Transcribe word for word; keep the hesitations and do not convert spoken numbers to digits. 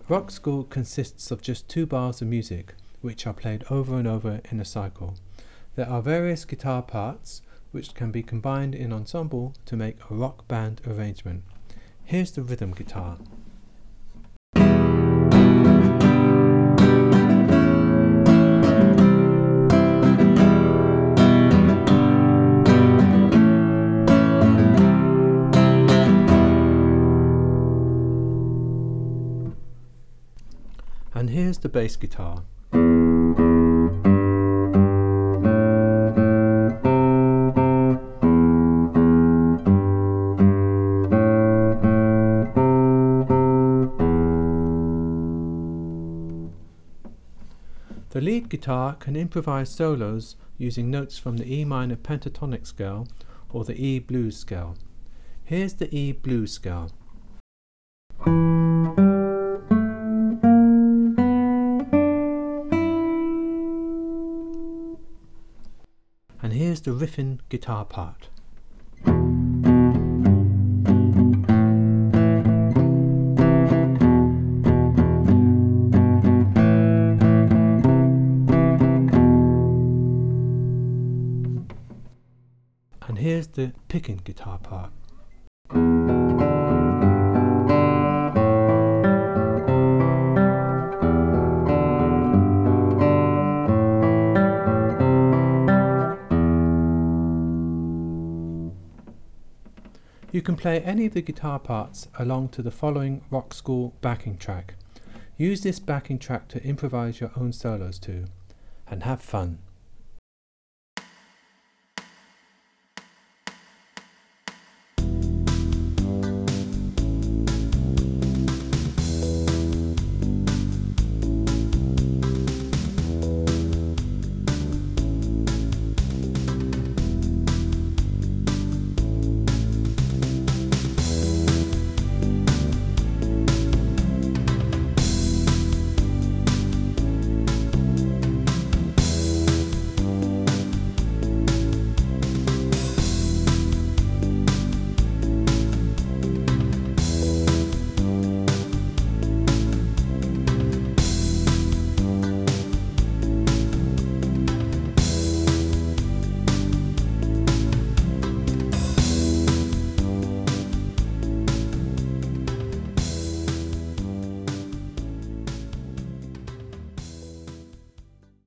Rock School consists of just two bars of music, which are played over and over in a cycle. There are various guitar parts, which can be combined in ensemble to make a rock band arrangement. Here's the rhythm guitar. And here's the bass guitar. The lead guitar can improvise solos using notes from the E minor pentatonic scale or the E blues scale. Here's the E blues scale. And here's the riffing guitar part. And here's the picking guitar part. You can play any of the guitar parts along to the following Rock School backing track. Use this backing track to improvise your own solos to, and have fun.